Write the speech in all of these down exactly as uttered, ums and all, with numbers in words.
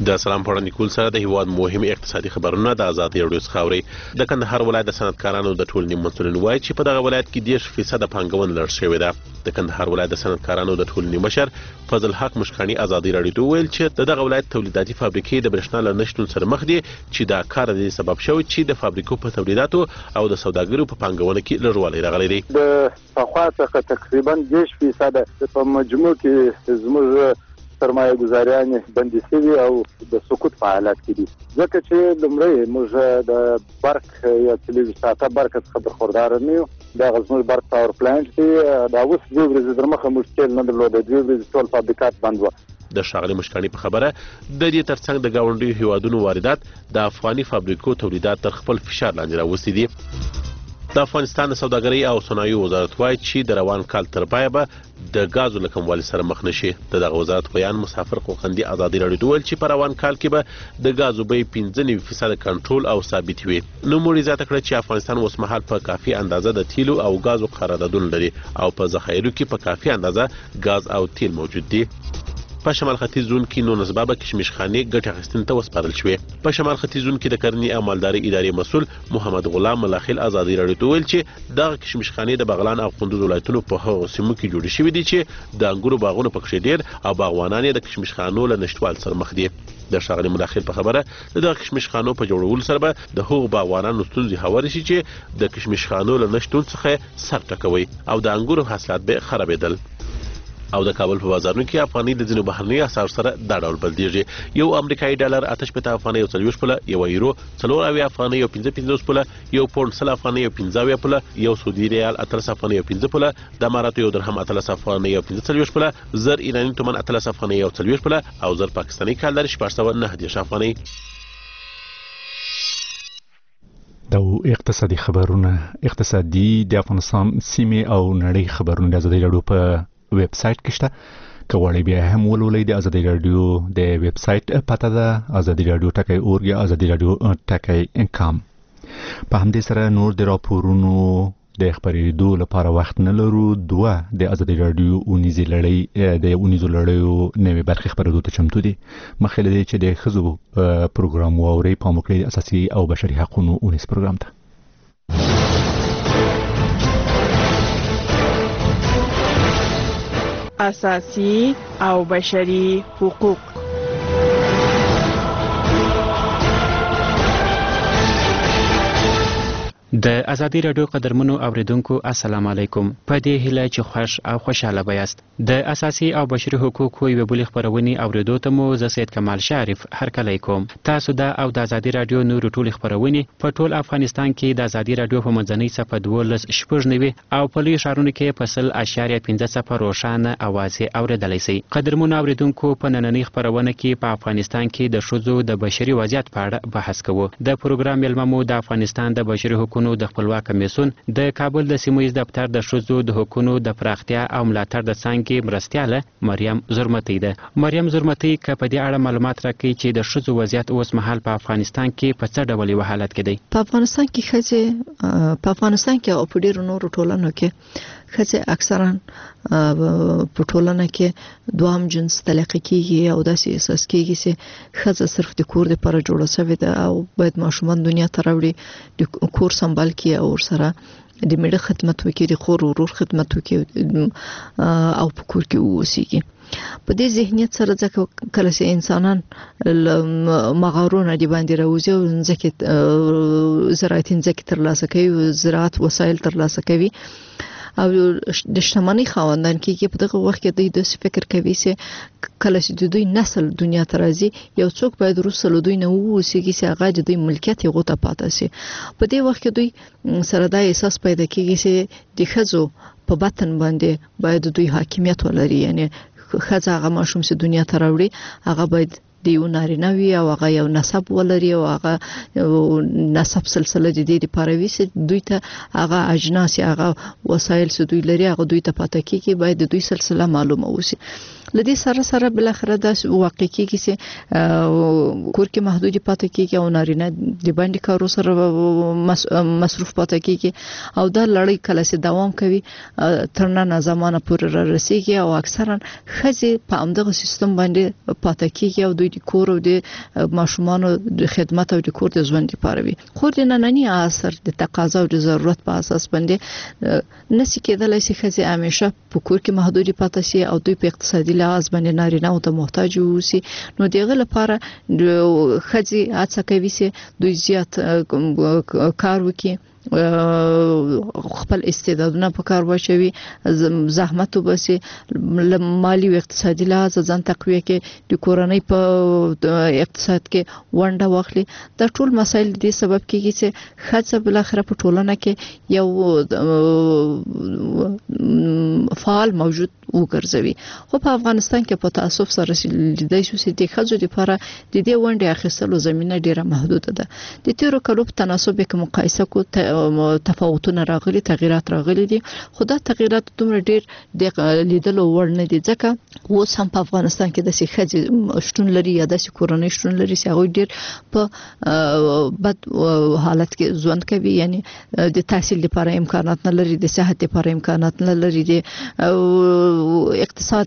د سلام پړنی کول سره د هیواد مهم اقتصادي خبرونه د آزادي رادیو څخه اوري. د کندهار ولایت د صنعتکارانو د ټولنې مسؤلین وایي چې په دغه ولایت کې دېرش فیصد پانګونه لړ شوې ده. د کندهار ولایت د صنعتکارانو د ټولنې مشر فضل حق مشکانی آزادي رادیو ته ویل چې دغه ولایت تولیداتي فابریکې د برېښنا له نشتون سره مخ دي چې دا کار د سبب شوی چې د فابریکو په تولیداتو او د سوداګرو په پانګونه کې لږوالی راغلی دی. د پخوا څخه تقریبا دېرش فیصد په مجموع کې زموږ سرمایه گذاریان بندي شوي او د سقوط په حالت کې دي. ځکه چې لومړی موږ د برق یا تلویزیون ساعته برق څخه برخوردار نه یو. دا زموږ برق پاور پلانټ دی دا اوس دوه ورځې در مخه مشکل نه درلود. دوه ورځې ټول فابریکات بند و. د ښاغلي مشکانی په خبره د دې ترڅنګ د ګاونډیو هیوادونو واردات د افغاني فابریکو تولیدات تر خپل فشار لاندې راوستي دي. د افغانستان د سوداګرۍ او صنایعو وزارت وایي چې د روان کال تر پایه به د غازو له کموالي سره مخ نشي. د دغه وزارت بیان مسافر قوقندي آزادي رادیو ته ویل چې په روان کال کې به د غازو بیې پنځه نوي فیصد کنټرول او ثابت وي. نوموړي زیاته کړه چې افغانستان اوس مهال په کافي اندازه د تیلو او غازو قراردادونه لري او په ذخایرو کې په کافي اندازه غاز او تیل موجود دي. په شمال ختیځ زون کې نو نسبابه کشمش خانې ګټه اخیستنې ته وسپارل شوې. په شمال ختیځ زون کې د کرنې او مالدارۍ ادارې مسؤل محمد غلام ملاخیل آزادي رادیو ته ویل چې دغه کشمش خانې د بغلان او کندوز ولایتونو په هغو سیمو کې جوړې شوې دي چې د انګورو باغونه پکښې ډېر او باغوانان یې د کشمش خانو له نشتوال سره مخ دي. د ښاغلي ملاخیل په خبره د دغه کشمش خانو په جوړولو سره به د هغو باغوانانو ستونزې هوارې شي چې د کشمش خانو له نشتون څخه سر ټکوي او د انګورو حاصلات به خرابېدل. او د کابل په بازارونو کې افغاني د ځینو بهرني اسعارو سره دا ډول بدلېږي. یو امریکایي ډالر اته شپېته افغانۍ او څلوېښت پوله، یو یورو څلور اویا افغانۍ او پنځه پنځوس پوله، یو پونډ سل افغانۍ او پنځه اویا پوله، یو سعودي ریال اتلس افغانۍ او پنځه پوله، د اماراتو یو درهم اتلس افغانۍ او پنځه څلوېښت پوله، زر ایراني تومن اتلس افغانۍ او څلوېښت پوله او زر پاکستاني کالر شپږ سوه نهه دېرش افغانۍ. دا اقتصادي خبرونه اقتصادي د افغانستان سیمې او نړۍ خبرونه د آزادي رادیو په ویب سایټ کې شته. که غواړئ بیا هم ولولئ د آزادي رادیو د ویب سایټ پته ده آزادي رادیو ټکی اورګ یا آزادي رادیو ټکی کام. په همدې سره نور د راپورونو د خبرېدو لپاره وخت نه لرو. دوه د آزادي رادیو اونیزې لړۍ د اونیزو لړیو نوې برخې خبرېدو ته چمتو دي. مخکې له دې چې د ښځو پروګرام واورئ پام وکړئ اساسي او بشري حقونو اونیز پروګرام ته. اساسی او بشری حقوق. د آزادي رادیو قدرمنو اوریدونکو السلام علیکم. په دې هیله چې خوش او خوشاله بیاست. د اساسي او بشري حقوقو یو بل خبرونه اوریدو ته مو زه سید کمال شریف هرکلی کوم. تاسو د او د آزادي رادیو نور ټول خبرونه په ټول افغانستان کې د آزادي رادیو په منځنۍ صفحه دولس شپږ نوي او په لوی ښارونو کې په سل اشاریه پنځه صفحه روښانه اواز اوریدلای شئ. قدرمنو اوریدونکو په نننۍ خبرونه کې په افغانستان کې د ښځو د بشري وضعیت په اړه بحث کوو. د پروګرام ملمه مو د افغانستان د بشري حقوقو د خپلواک کمیسیون د کابل د سیمویز دفتر د ښځو د حقوقو د پراختیا او ملاتړ د څانګې مرستیاله مریم زرمتی ده. مریم زرمتی که په دې اړه معلومات راکړي چې د ښځو وضعیت اوس مهال په افغانستان کې په څه ډول یو حالت کې دی. په افغانستان کې ښځې په افغانستان کې او په ډیرو نورو ټولنو کې ښځې اکثرا په ټولنه کې دوام جنس طلاق کیږي او داسې احساس کیږي چې ښځه صرف د کور لپاره جوړه شوې ده او باید ماشومان دنیا ته راوړي، د کور سمبال کړي او سره د میړه خدمت وکړي، د خور ورور خدمت وکړي او په کور کې اوسېږي. په دې ذهنیت سره ځکه کله چې انسانان مغارونه دی باندې راوځي او ځکه زراعتي ځکه ترلاسه کوي، زراعت وسایل ترلاسه کوي او د شتمنۍ خاوندان کېږي. په دغه وخت کې دوی داسې فکر کوي چې کله چې د دوی نسل دنیا ته راځي یو څوک باید وروسته له دوی نه واوسېږي چې هغه د دوی ملکیت هغو ته پاته شي. په دې وخت کې دوی سره دا احساس پیدا کېږي چې د ښځو په باطن باندې باید دوی حاکمیت ولري، یعنی ښځه هغه ماشوم چې دنیا ته راوړي هغه باید د یو نارینه وي او هغه یو نسب ولري او هغه نسب سلسله د دې لپاره وي چې دوی ته هغه اجناس هغه وسایل چې دوی لري هغه دوی ته پاته کیږي، باید د دوی سلسله معلومه اوسي. لدې سره سره بل اخر د واقع کیږي چې کور کې محدودي پاتې کیږي او نارینه د باندې کارو سره مصروف پاتې کیږي او دا لړۍ کله چې دوام کوي تر نه زمانه پورې رسیږي او اکثرا خزي په همدغه سیستم باندې پاتې کیږي او دوی د کور او د ماشومان د خدمت او د کور د ژوند لپاره وي خو د نننی عصر د تقاضا او د ضرورت په اساس باندې نسی کېدلای شي خزي همیشه په کور کې محدودي پاتې شي او دوی په اقتصادي لحاظ باندې نارینه او ته محتاج وي نو دغه لپاره خزي هڅه کوي چې دوی زیات کار وکړي خپل استعدادونه په کار واچوي زحمت وبسي مالی او اقتصادي لحاظ ځان تقویه کې د کورنۍ په اقتصاد کې ونډه واخلي دا ټول مسایل دي سبب کېږي چې خاصه بل اخر په ټولنه کې یو فعال موجود وګرځوي خو په افغانستان کې په تاسف سره لیدای شو چې د خځو لپاره د دې ونډې اخیستلو زمينه ډیره محدوده ده د تیرو کلو په تناسب کې مقایسه کو تفاوتونه راغلي تغیرات راغلي دي خو دا تغیرات دومره ډیر د لیدلو وړ نه دي ځکه اوس هم په افغانستان کې د سیخځ شتون لري یا د کورنۍ شتون لري چې هغه ډیر په بد حالت کې ژوند کوي یعنی د تحصیل لپاره امکانات نه لري د صحت لپاره امکانات نه لري د اقتصاد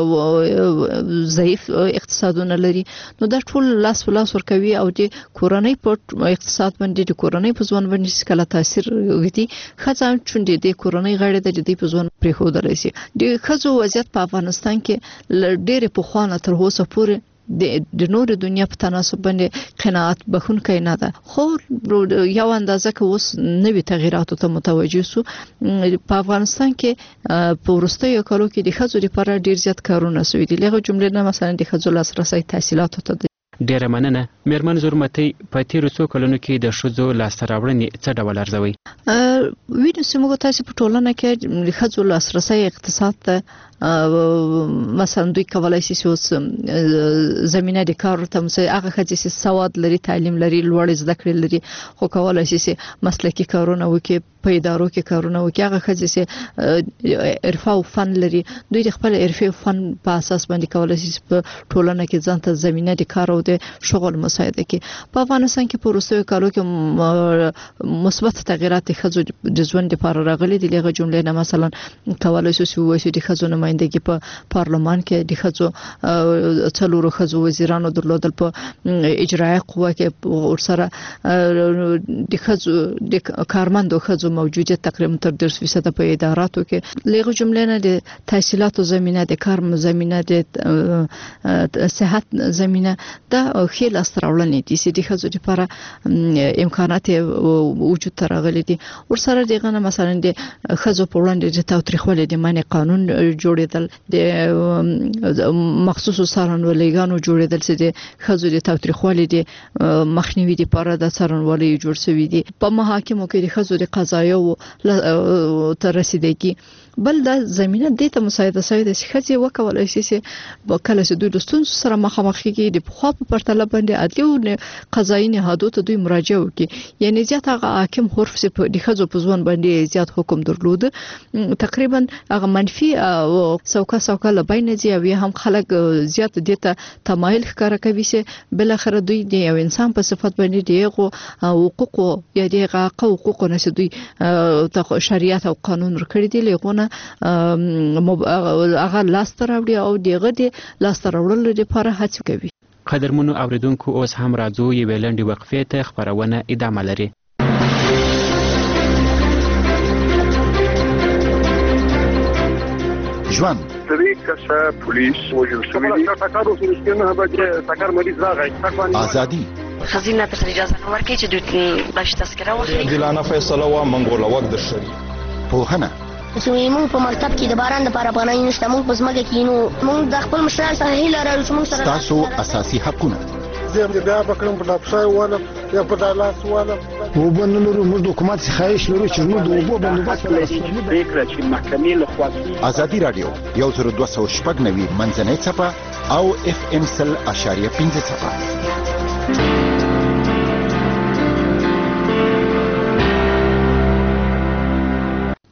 ضعیف اقتصادونه لري نو دا ټول لاس ولاس ور کوي او د کورنۍ په اقتصاد باندې د کورنۍ په ژوند باندې کله تاثیر وکړي خځه چون د کورنۍ غړي د دې په ژوند پرې خو درسي د خځو وضعیت په افغانستان کې ډېر په خوانه تر اوسه پورې د نور دنیا په تناسب باندې قناعت بخونکې نه ده خو یو اندازه کې اوس نوې تغیرات ته متوجه سو په افغانستان کې په ورستیو کالو کې د خځو لپاره ډیر زیات کارونه سوي دي لغه جمله نه مثلا د خځو لاسرسي تحصیلات ته ډیره مننه میرمن زرمتي په تیرو څو کلونو کې د شذو لاسته راوړنې څه ډول ارزوي وینو سیمه تاسو په ټولنه کې خځو لاسرسي اقتصاد ته مثلا دوی کولای شي چې زمينه د کار ته هغه خځې چې سواد لري تعلیم لري لوړ زده کړې لري خو کولای شي چې مسلکي کارونه وکړي په ادارو کې کارونه وکړي هغه خځې چې عرفه او فن لري دوی د خپل عرفه او فن په اساس باندې کولای شي په ټولنه کې ځان ته زمينه د کار او د شغل مساعده کوي په افغانستان کې په وروستیو کالو کې مثبت تغیرات خځو د ژوند لپاره راغلي دي لغه جمله نه مثلا کولای شي چې د خځو نمائندګي په پارلمان کې د خځو څلورو خځو وزیرانو درلودل په اجرایي قوه کې ورسره د خځو د کارمندو خځو موجودیت تقریبا تر دېرش فیصد په اداراتو کې لغه جمله نه د تحصیلاتو زمينه د کار زمينه د صحت زمينه دا خیل استراولنې دي چې د خځو لپاره امکانات وجود ترغلي دي ورسره دغه نه مثلا د خځو په وړاندې د تاوتریخوالي د معنی قانون جوړېدل د مخصوصو څارنوالېګانو جوړېدل چې د خځو د تاوتریخوالي د مخنیوي لپاره د څارنوالۍ جوړ شوی دي په محاکمو کې د خځو د قضایو تر رسیدګي بل د زمينه د ته مساعده شوی د خځې وکولای شي چې وکاله چې دوی د ستونزو سره مخامخ کیږي د خو په پرتله باندې عدالت او قضایي نهادو ته دوی مراجعه وکړي یعنی زیات هغه حاکم حرف چې په د خځو په ځوان باندې زیات حکم درلود تقریبا هغه منفي او څوکا څوکا لبین دي او هم خلک زیات دته تمایل ښکارا کوي چې بل اخر دوی د یو انسان په صفت باندې دیغه حقوق یا دیغه حقوق نه دوی ته شریعت او قانون ورکړي دي لغونه هغه لاس تراوړي او دیغه د لاس تراوړل لپاره هڅه کوي قدرمنو اوریدونکو اوس هم راځو یو ویلندې وقفې ته خبرونه ادامه لري ژوند درې کسه پولیس وژل شوي دي ټاکارو سره نه به ټاکار مریض راغی ازادي خزینه ته اجازه نه ورکړي چې دوی باش تذکره واخلي دلانه فیصله وا منګول وخت د شری پوهنه چې موږ په مکتب کې د باران لپاره پناه نشته موږ په ځمکه کې نو موږ د خپل مشران سره هیله لرو چې موږ سره تاسو اساسي حقونه زه بیا بکرم په لابسای والا یا په دالاس والا وبنلو موږ د حکومت څخه خواهش لرو چې موږ د وبو بندوبست فکر چې محکمې له خوا ازادي رادیو یو زر دوه سوه شپږ نوي منځنۍ صفه او اف ام سل اشاریه پنځه صفه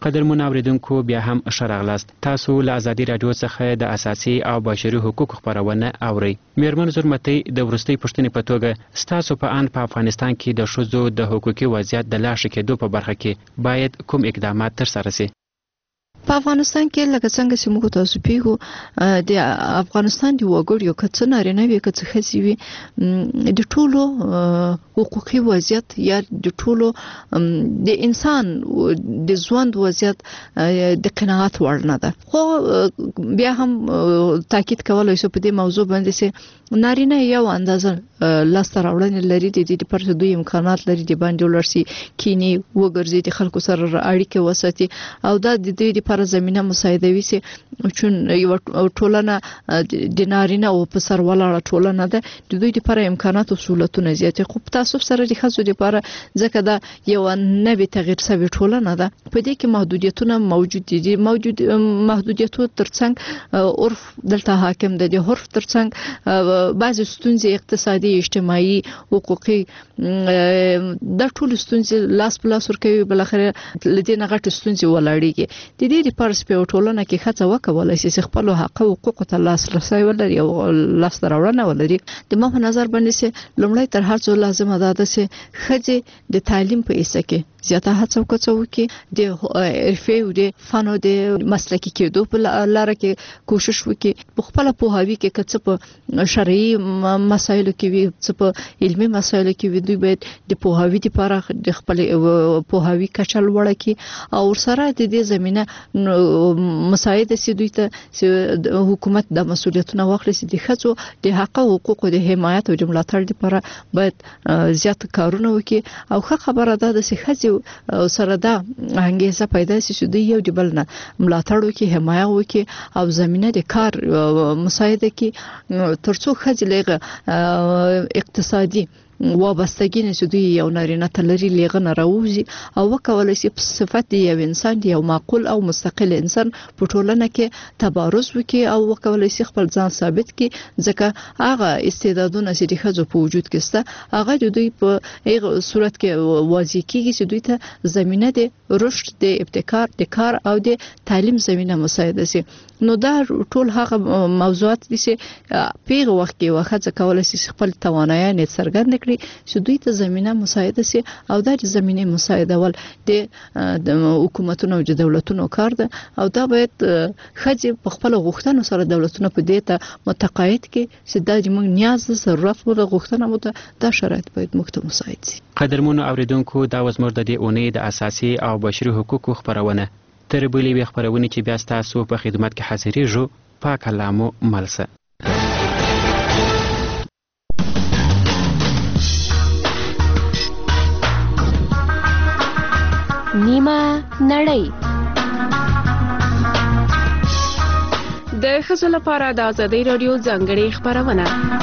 قدرمن اوریدونکو بیا هم ښه راغلاست. تاسو له ازادي راډیو څخه د اساسي او بشري حقوقو خبرونه اورئ. میرمن زرمتي د وروستۍ پوښتنې په توګه ستاسو په اند په افغانستان کې د ښځو د حقوقي وضعیت د لا ښه کېدو په برخه کې باید کوم اقدامات ترسره شي؟ په افغانستان کې لکه څنګه چې موږ تاسو پیغو د افغانستان دی وګړو کڅ نارینه وي کڅ خسي وي د ټولو حقوقي وضعیت یا د ټولو د انسان د ژوند وضعیت د قناعت وړ نه ده. خو بیا هم تاکید کولای شو په دې موضوع باندې چې نارینه یو اندازه لاس راوړنې لري د دې لپاره دوی امکانات لري د باندې ولرسي کینی وګرځي د خلکو سره اړیکه وساتي او دا د دې لپاره زمينه مساعده وي چې چون یو ټولنه د نارینه او په سر ولاړه ټولنه ده د دوی لپاره امکانات او سہولتونه زیاتې خو تاسو سره د خزو لپاره ځکه دا یو نوې تغییر سوي ټولنه ده په دې کې محدودیتونه موجود دي موجود محدودیتونه ترڅنګ عرف دلته حاکم ده د عرف ترڅنګ بعض ستونزې اقتصادي اجتماعي حقوقي د ټول ستونزې لاس په لاس ورکوي بل اخر لدې نه غټ ستونزې ولاړېږي د دې لپاره په ټولنه کې خاصه وکولای شي خپل حق او حقوق ته لاسرسي ولري او لاس راوړنه ولري. د ما په نظر باندې چې لومړی تر هر څه لازمه ده چې خځې د تعلیم په ایسه کې زیاته هڅه وکړي د حرفي او د فن او د مسلکي کېدو په لاره کې کوشش وکړي په خپل پوهاوي کې کڅ په شرعي مسایلو کې وي څه په علمي مسایلو کې وي دوی باید د پوهاوي لپاره د خپل پوهاوي کچل وړه کې او سره د دې زمينه مساعده سي دوی ته حکومت د مسولیتونو واخلي د خځو د حق او حقوقو د حمایت او د ملاتړ لپاره باید زیات کارونه وکړي او ښه خبره ده چې خځې سره دا انګیزه پیدا شي چې دوی یو د بل نه ملاتړ وکړي حمایت وکړي او زمينه د کار مساعده کې ترڅو خځې لږه اقتصادي وابستګي نه چې دوی یو نارینه تلري لغه راوځي او وکولای شي په صفت دی یو انسان دی یو معقول او مستقل انسان په ټولنه کې تبارز وکړي او وکولای شي خپل ځان ثابت کړي ځکه هغه استعدادونه چې د خځو په وجود کې سته هغه د دوی په هغه صورت کې واضح کیږي چې دوی ته زمينه د رشد د ابتکار د کار او د تعلیم زمينه مساعده شي. نو دا ټول هغه موضوعات دي چې پیغه وخت کې وخت کولای شي خپل توانایي څرګند چې دوی ته زمينه مساعده سي او د زمينه مساعده ول د حکومتونو او دولتونو کار ده او دا باید خځې په خپل غوښتنو سره دولتونو په دې ته متقاعد کې چې د موږ نیاز ضرورت ولا غوښتنه مو ته دا شرایط باید موږ ته مساعد سي. قدرمن اوریدونکو دا وزمر د دې اونۍ د اساسي او بشري حقوقو خبرونه تر بلې وی خبرونه چې بیا تاسو په خدمت کې حاضرېږو پاک کلامو ملسه. نیمه نړۍ د ښځو لپاره د ازادي راډیو ځانګړې خبرونه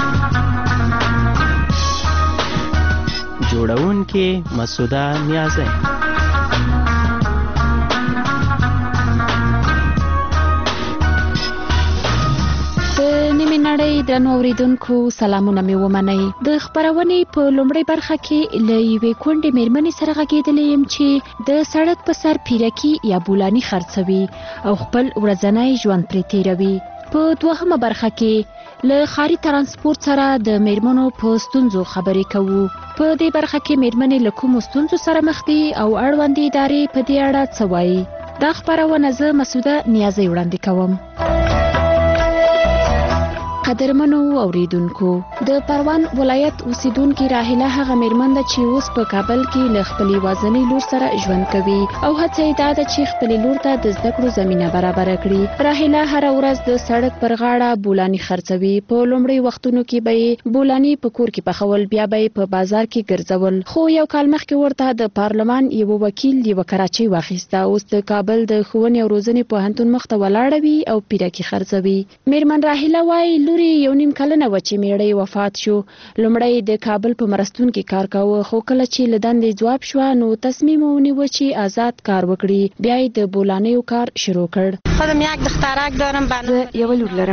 جوړونکې مسعوده نیازی. نړۍ درنو اوریدونکو سلامونه مې ومنئ. د خبرونې په لومړۍ برخه کې له یوې کونډې مېرمنې سره غږېدلې یم چې د سړک په سر پیرکي یا بولاني خرڅوي او خپل ورځنی ژوند پرې تیروي. په دوهمه برخه کې له ښاري ترانسپورت سره د مېرمنو په ستونزو خبرې کوو. په دې برخه کې مېرمنې له کومو ستونزو سره مخ دي او اړوندې ادارې په دې اړه څه وایي. دا خبرونه زه مسعوده نیازی وړاندې کوم. قدرمنو اوریدونکو د پروان ولایت اوسیدونکو راهله هغه مېرمن ده چې اوس په کابل کې له خپلې وازنۍ لور سره ژوند کوي او هڅه یې دا ده چې خپلې لور ته د زده کړو زمینه برابر کړي. راهله هر ورځ د سړک پر غاړه بولاني خرڅوي. په لومړي وختونو کې به یې بولاني په کور کې پخول بیا به یې په بازار کې ګرځول. خو یو کال مخکې ورته د پارلمان یو وکیل یو کراچۍ واخیسته. اوس د کابل د ښوونې او روزنې پوهنتون مخ ته ولاړه وي او پیرکي خرڅوي. مېرمن راهله وایي لوري یو نیم کلنه و چې میړی وفات شو. لومړی د کابل په مرستون کې کار کاوه خو کله چې له دندې ځواب شوه نو تصمیم ونیوه چې آزاد کار وکړي. بیا یې د بولانیو کار شروع کړ. خودم یک دخترک دارم. زه یو لور لرم.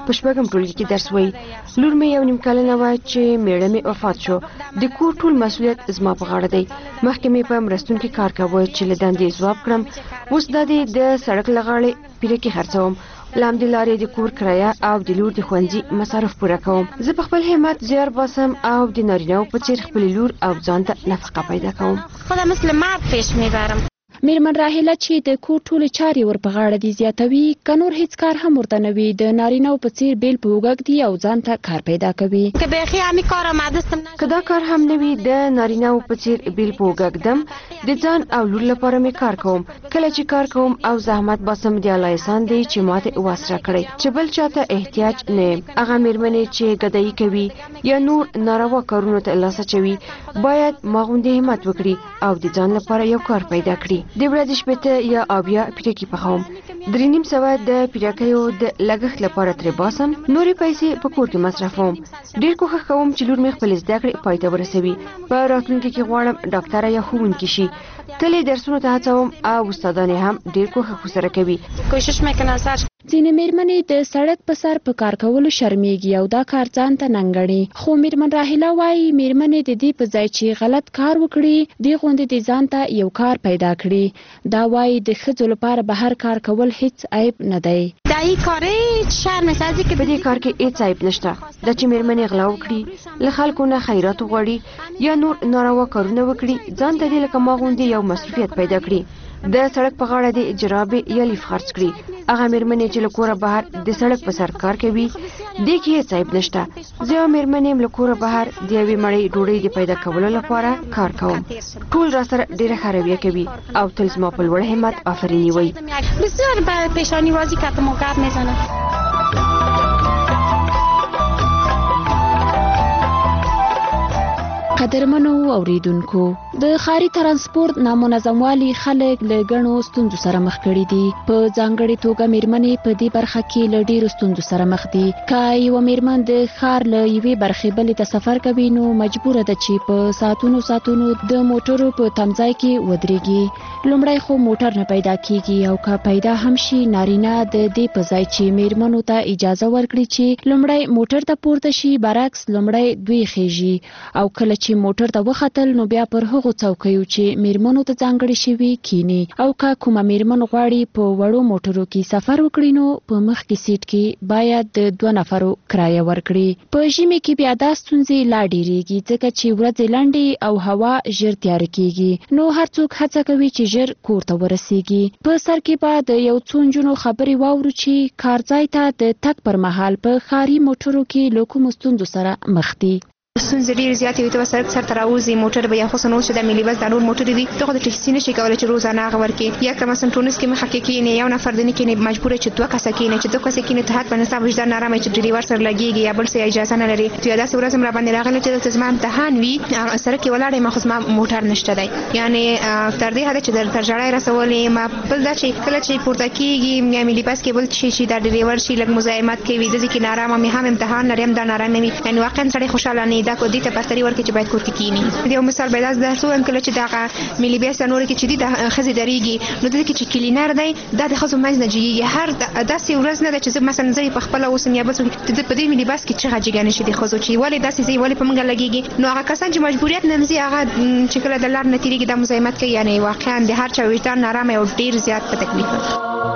په شپږم ټولګي کې درس وایي. لور مې یو نیم کلنه وه چې میړه مې وفات شو. د کور ټول مسؤلیت زما په غاړه دی. مخکې مې په مرستونکي کار کاوه چې له دندې ځواب کړم. اوس دا دی د سړک له غاړې پیرکي خرڅوم. له همدې لارې د کور کرایه او د لور د ښوونځي مصارف پوره کوم. زه په خپل همت زیار باسم او د نارینه‌و په څیر خپلې لور او ځان ته نفقه پیدا کوم. خودم مثل مرد پیش میبرم. میرمن راهیله چې د کور ټولې چارې ور په غاړه دي زیاتوي، که نور هیڅ کار هم ورته نه وي، د نارینه‌و په څیر بیل په اوږد دي او ځان ته کار پیدا کوي. که بیخي همې کار آمدستم که دا کار هم نه وي، د نارینه‌و په څیر بیل په اوږد ږدم. د ځان او لور لپاره مې کار کوم. کله چې کار کوم او زحمت باسم د الله احسان دی چې ماته واس راکړی چې بل چاته احتیاج نه یم. هغه میرمنې چې ګدایي کوي یا نور ناروا کارونو ته لاس اچوي باید ما غوندې همت وکړي او د ځان لپاره یو کار پیدا کړي. د ورځې شپېته یا اویا پیرکي پخوم. درې نیم سوه د پیرکیو د لګښت لپاره ترې باسم. نورې پیسې په کور کې مصرفوم. ډېر کوښښ کوم چې لور مې خپلې زده کړې پای ته ورسوي. په راتلونکي کې غواړم ډاکټره یا ښوونکې شي. تل یې درسونو ته هڅوم او استادان هم ډېر کوښښ ورسره کوي. کوشش میکنه سر ځینې میرمنې د سړک په سر په کار کولو شرمېږي او دا کار ځان ته ننګړي. خو میرمن راهیله وایي میرمنې د دې په ځای چې غلط کار وکړي دې غوندې د ځان ته یو کار پیدا کړي. دا وایي د ښځو لپاره بهر کار کول هیڅ عیب نه دی. دا یې کارې شرم سازي کې په دې کار کې هیڅ عیب نشته. دا چې میرمنې غلا وکړي، له خلکو نه خیرات وغواړي یا نور ناروا کارونه وکړي، ځان ته دې لکه ما غوندې یو مسؤلیت پیدا کړي. د سړک په غاړه د جرابې یا لیف خرڅ کړي. هغه میرمنې چې له کوره بهر د سړک په سر کار کوي دې کې هیڅ عیب نشته. زه یو میرمن یم له کوره بهر د یوې مړۍ ډوډۍ د پیدا کولو لپاره کار کوم. ټول راسره ډېره ښه رویه کوي او تل زما په لوړ همت آفریني وایي. بسیار به پیشانی بازی کردم و گپ میزنم. قدرمنو اوریدونکو، د ښاري ترانسپورت نامنظموالي خلک له ګڼو ستونزو سره مخ کړي دي. په ځانګړې توګه میرمنې په دې برخه کې له ډېرو ستونزو سره مخ دي. که یوه میرمن د ښار له یوې برخې بلې ته سفر کوي نو مجبوره ده چې په ساعتونو ساعتونو د موټرو په تمځای کې ودرېږي. لومړی خو موټر نه پیدا کیږي او که پیدا هم شي نارینه د دې په ځای چې میرمنو ته اجازه ورکړي چې لومړی موټر ته پورته شي برعکس لومړی دوی خیږي او کله چې موټر ته وختل نو بیا پر هغو څوکیو چې میرمنو ته ځانګړې شوي کینی. او که کومه میرمن غواړي په وړو موټرو کې سفر وکړي نو په مخکې سیټ کې باید د دوه نفرو کرایه ورکړي. په ژمي کې بیا دا ستونزې لا ډېرېږي ځکه چې ورځې لنډې او هوا ژر تیاره کیږي نو هر څوک هڅه کوي چې ژر کور ته ورسیږي. په سر کې به د یو څو نجونو خبرې واورو چې کارځای ته د تګ پر مهال په ښاري موټرو کې له کومو ستونزو سره مخ دي. ستونزې ډېرې زیاتې وي. ته به سړک سر ته راوځې موټر به یا خصوصا اوس چې د ملي بس دا نور موټرې دي ته خو د ټکسي نشي کولی چې روزانه هغه ورکړې. یا که مثلا ټونس کې مخه کې کښېنې یو نفر دې نه کښېنې مجبوره چې دوه کسه کښېنې چې دوه کسه کښېنې ته حتما ستا وجدان ارامه چې ډریور سره لګېږي یا بل څه اجازه نه لري. یا داسې ورځ هم راباندې راغلی چې دلته زما امتحان وي سړک کې ولاړ یم خو زما موټر نشته دی. یعنې تر دې حده چې تر ژړا یې رسولې ما. بل دا چې کله چې پورته کېږي یا ملي بس کې بل شي چې دا ډریور شي لږ مزاحمت کوي داسې کې نارامه مې هم امتحان لري هم دا نارامه وي. یعنې واقعا سړی خوشحاله نه وي. دا دې ته پستري ورکړي چې باید کور کې کښېني. یو مثال باید داسې درس ووایم کله چې دغه ملي بس نورې کې چې دي د ښځې درېږي نو دلته کې چې کلینر دی دا د ښځو منځ نه جګېږي. هر داسې ورځ نه ده چې زه مثلا زه یې په خپله اوسم یا بل څوک په دې ملي بس کې چغه جګه نه شي د ښځو چې ولې داسې ځي ولې په موږ لګېږي. نو هغه کسان چې مجبوریت نه ځي هغه چې کله د لار نه تېرېږي دا مزاحمت کوي. یعنې واقعا د هر چا وجدان نارامه او ډېر زیات په تکلیف دی.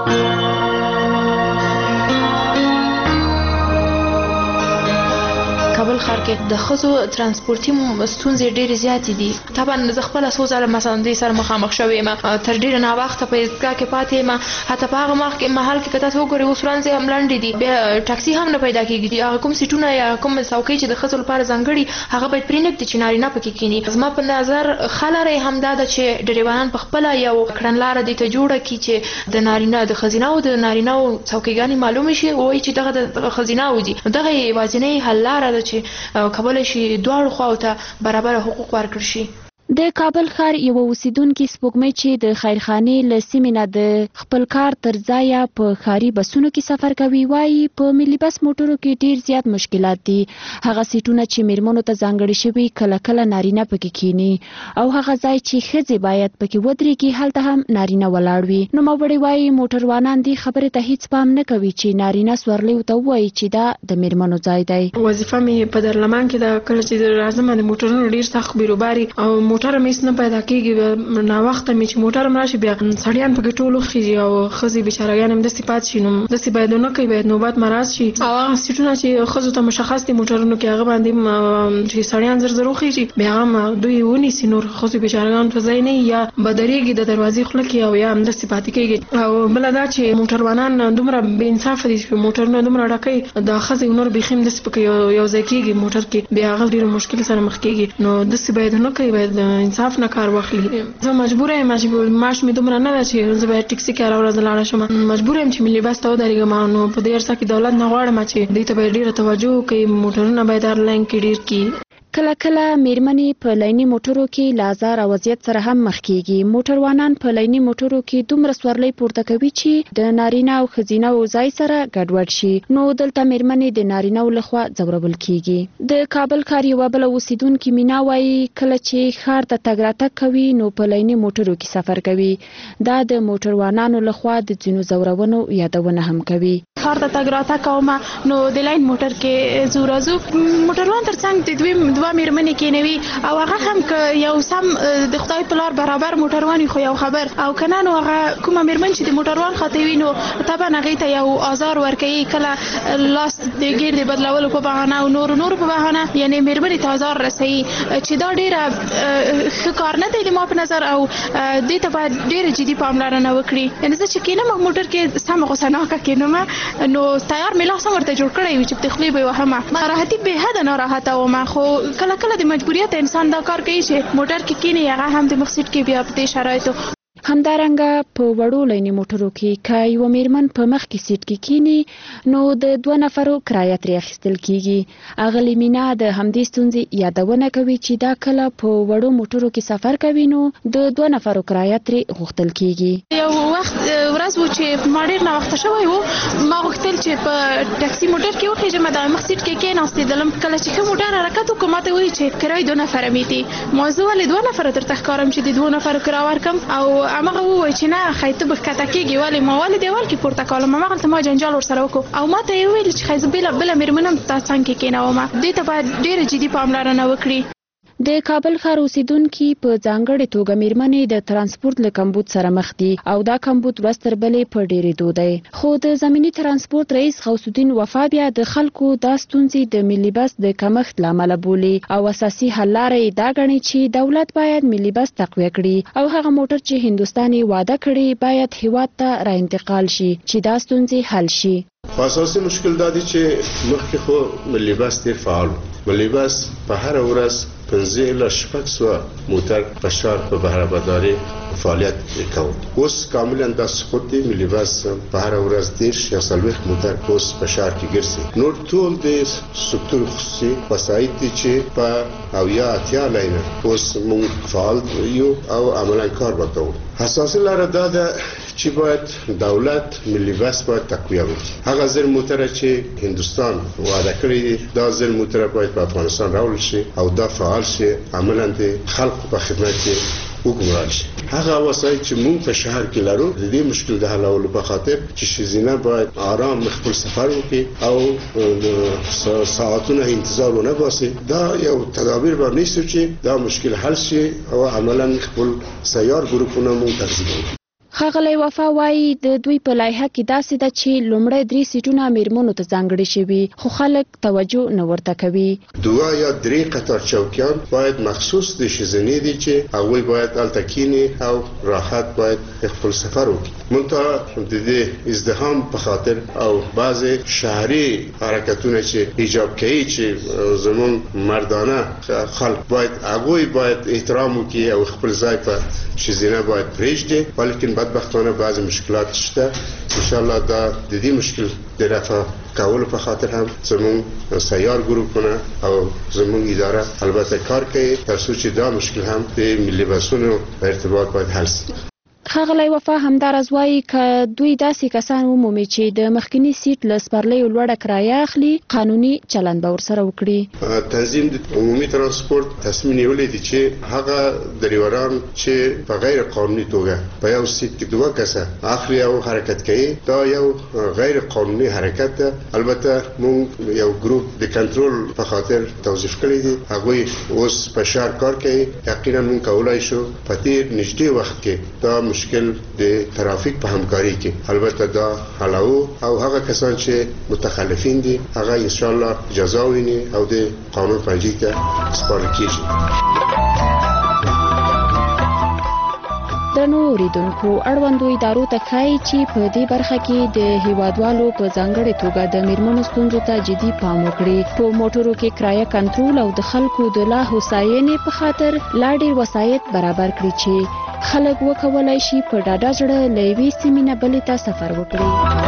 کابل ښار کې د ښځو ترانسپورتي ستونزې ډېرې زیاتې دي. طبعا زه خپله څو ځله مثلا دې سره مخامخ شوې یم تر ډېره ناوخته په ایستګاه کې پاتې یم. حتی په هغه مخ کې محل کې که تاسو وګورئ اوس ورځې هم لنډې دي بیا ټاکسي هم نه پیدا کېږي. هغه کوم سیټونه یا کوم څوکۍ چې د ښځو لپاره ځانګړي هغه باید پرېنږدي چې نارینه پکې کښېني. زما په نظر ښه لاره یې همدا ده چې ډریوران په خپله یو کړنلاره دې ته جوړه کړي چې د نارینه د ښځینهو د نارینهو څوکیګانې معلومې شي وایي چې دغه د ښځینهو دي. دغه یوازینۍ حل لاره ده چې کولی شي دواړو خواو ته برابر حقوق ورکړل شي. د کابل ښار یو اوسیدونکي سپوږمۍ چې د خیرخانې له سیمې نه د خپل کار تر ځایه په ښاري بسونو کې سفر کوي وایي په ملي بس موټرو کې ډیر زیات مشکلات دي. هغه سیټونه چې میرمنو ته ځانګړي شوي کله کله نارینه پکې کینی او هغه ځای چې ښځې باید پکې ودرېږي هلته هم نارینه ولاړ وي. نوموړی وایي موټروانان دې خبرې ته هیڅ پام نه کوي چې نارینه سورلۍ ورته ووایي چې دا د میرمنو ځای دی. وظیفه مې په درلمان کې د کله چې راځم د موټرونو ډیر سخت بیروباري او موټر مې نه پیدا کیږي نه وخت مې چې موټر مراشي بیا سړیان پکې ټول خېږي او خزي بیچارهګان هم د صفات شینو د سی باید نه کوي باید نوبت مرز شي او هغه سټونه چې خزو ته مشخص دي موټرونو کې هغه باندې چې سړیان زر زر خېږي بیا هم دوی ونی سينور خزو بیچارهګان ته ځای نه یا بدريږي د دروازې خله کې او یا هم د صفات کېږي او بل دا چې موټروانان دومره بے انصاف دي چې موټرونه دومره ډکې د خزي نور بخیم د سپکې یو ځای کېږي موټر کې بیا هغه ډیر مشکل سره مخ کېږي نو د سی باید نه کوي باید انصاف نه کار واخلي. زه مجبور یم چې معاش مې دومره نه ده چې زه باید ټیکسي کې راوړم لاړه شم. مجبور یم چې ملي بس ته ودرېږم نو په دې ارسه کې دولت نه غواړم چې دې ته باید ډیره توجه وکړي موټرونه باید ایرلاین کې ډیر کړي. کله کله میرمنې په لینی موټرو کې لازار او وضعیت سره هم مخ کیږي. موټروانان په لینی موټرو کې دومره سورلۍ پورته کوي چې د نارینه او ښځینه او ځای سره ګډوډ شي نو دلته میرمنې د نارینه لخوا ځورول کیږي. د کابل ښار یوه بله اوسیدونکې مینا وایي کله چې ښار ته تګ راتګ کوي نو په لینی موټرو کې سفر کوي. دا د موټروانانو لخوا د ځینو ځورونو یادونه هم کوي. ښار ته تګ راتګ کوم نو د لاین موټر کې زو راځو موټروان ترڅنګ د دوی دوه میرمنې کېنوي او هغه هم که یو سم د خدای په لار برابر موټروان خو یو خبر او کنه نو هغه کومه میرمن چې د موټروان خاطر وي نو طبعا هغه ته یو آزار ورکوي کله لاس د ګیر د بدلولو په بهانه او نور نور په بهانه یعنی میرمنې ته آزار رسوي چې دا ډیره ښه کار نه دی ما په نظر او دې ته باید ډیره جدي پاملرنه وکړي. یعنی زه چې کینم موټر کې سم غوسناکه کینم نو تیار مې لاس ورته جوړ کړی وي چې په تخلی به وهمه ناراحتي به حد ناراحته ومه خو کله کله د مجبوریت انسان دا کار کوي چې موټر کې کینی هغه هم د مخسیټ کې بیا په دې شرایطو. همدارنګه په وړو لینی موټرو کې که یوه میرمن په مخ کې سیټ کې کینی نو د دوه نفرو کرایه ترې اخیستل کیږي. اغلې مینا د همدې ستونزې یادونه کوي چې دا کله په وړو موټرو کې سفر کوي نو د دوه نفرو کرایه ترې غوښتل کیږي. یو وخت ورځ و چې ما ډېر ناوخته شوی و ما غوښتل چې په ټاکسي موټر کې وخېږم د مخ سیټ کې کېناستېدلم کله چې ښه موټر حرکت وکړو ما ته وایي چې کرایه دوه نفره مې دي ما زه ولې دوه نفره درته ښکارم چې د دوه نفرو کرایه ورکړم او همغه ووایي چې نه ښایي ته به ښکته کېږي ولې ما ولې دیوال کې پورته کولم همغلته ما جنجال ورسره وکړو او ما ته یې وویل چې ښایي زه بله بله مېرمن هم تا څنګ کې کېنوم دې ته باید ډېره جدي پاملرنه وکړي. د کابل ښار اوسیدونکي په ځانګړې توګه میرمنې د ترانسپورت له کمبود سره مخ دي او دا کمبود ورځ تر بلې په ډېرېدو دی. خو د زمیني ترانسپورت رئیس غوث الدین وفا بیا د خلکو دا ستونزې د ملي بس د کمښت له امله بولي او اساسي حل لاره یې دا ګڼي چې دولت باید ملي بس تقویه کړي او هغه موټر چې هندوستان یې واده کړي باید هیواد ته را انتقال شي چې دا ستونزې حل شي. اساسي مشکل دا دی چې مخکې خو ملي بس ډېر فعال ملي بس په هره ورځ پنځه الی شپږ سوه موټر په ښار په بهرهبرداري فعالیت کوي. اوس کاملا دا سقوط دی ملي بس په هره ورځ دېرش یا څلوېښت موټر اوس په ښار کې ګرځي. نور ټول د سکتور خصوصي وسایط دي چې په اویا اتیا لاینه اوس موږ فعال یو او عملا کار وکړو. اساسي لاره دا ده چې باید دولت ملي بس باید تقویه وکړي. هغه زر موټر چې هندوستان واده کړی دا زر موټر باید په افغانستان راوړل شي او دا فعال شي عملا د خلکو په خدمت کې وګمارل شي. هغه وسایل چې موږ په شهر کې لرو د دې مشکل د حلولو په خاطر چې ښځینه باید آرام خپل سفر وکړي او ساعتونه انتظار ونه باسي دا یو تدابیر به نیسو چې دا مشکل حل شي او عملا خپل سیار ګروپونه موږ تنظیم کړو. ښاغلی وفا وایي د دوی په لایحه کې داسې ده چې لومړی درې سیټونه میرمنو ته ځانګړي شوي خو خلک توجه نه ورته کوي. دوه یا درې قطار چوکیان باید مخصوص د ښځینې دي چې هغوی باید هلته کیني او راحت باید خپل سفر وکړي. منتها د دې ازدحام په خاطر او بعضې شهري حرکتونه چې ایجاب کوي چې زموږ مردانه خلک باید هغوی باید احترام وکړي او خپل ځای په ښځینه باید پرېږدي ولیکن بدبختانه بعض مشکلات شته. ان شاء الله دا د دې مشکل د رفع کول په خاطر هم زموږ سیار ګروپونه او زموږ اداره البته کار کوي تر څو چې دا مشکل هم د ملي بسونو په ارتباط باید حل شي. ښاغلی وفا همداراز وایي که دوی داسې کسان ومومي چې د مخکینی سیټ له سپرلیو لوړه کرایه اخلي قانوني چلند به ورسره وکړي. تنظیم د عمومي ترانسپورت تصمیم نیولی دی چې هغه دریوران چې په غیر قانوني توګه په یو سیټ کې دوه کسه اخلي او حرکت کوي دا یو غیر قانوني حرکت ده. البته موږ یو ګروپ د کنټرول په خاطر توظیف کړی دی هغه اوس په شهر کار کوي. یقینا موږ کولای شو په دې نږدې وخت کې دا مشکل د ترافیک په همکاري کې البته دا حلو او هغه کسان چې متخلفین دي هغه ان شاء الله جزا ویني او د قانون پنجي ته سپارل کیږي. درنو اوریدونکو اړوندو ادارو ته ښایي چې په دې برخه کې د هیوادوالو په ځانګړې توګه د میرمنو ستونزو ته جدي پام وکړي. په موټرو کې کرایه کنټرول او د خلکو د لا هوساینې په خاطر لا ډېر وسایط برابر کړي چې خلک وکولای شي په ډاډه زړه له یوې سیمې نه بلې ته سفر وکړي.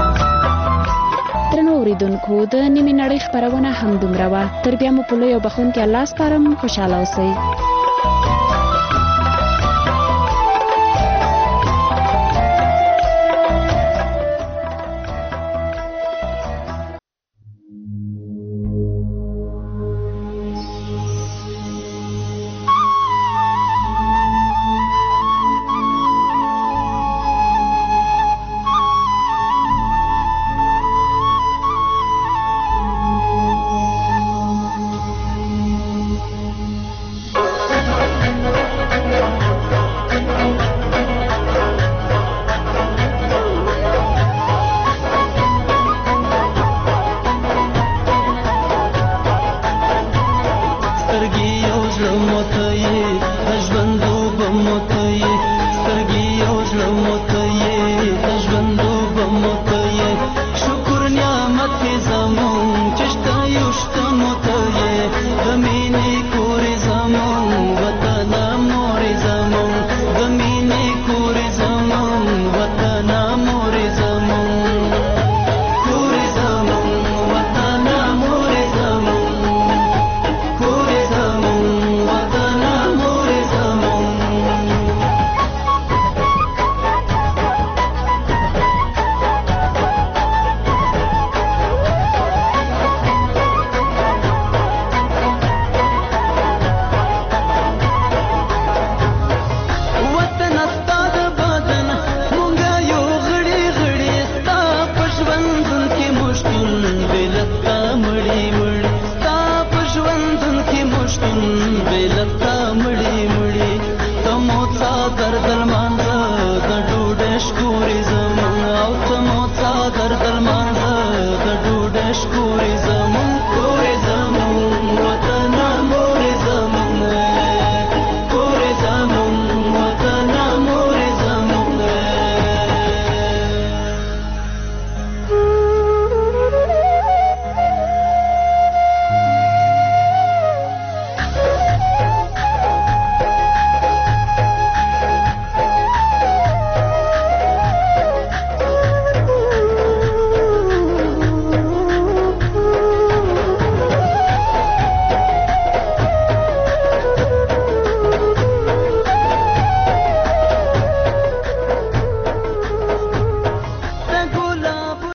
درنو اوریدونکو د نیمې نړۍ خپرونه همدومره وه. تر بیا مو په لوی او بخښونکي الله سپارم. خوشحاله اوسئ.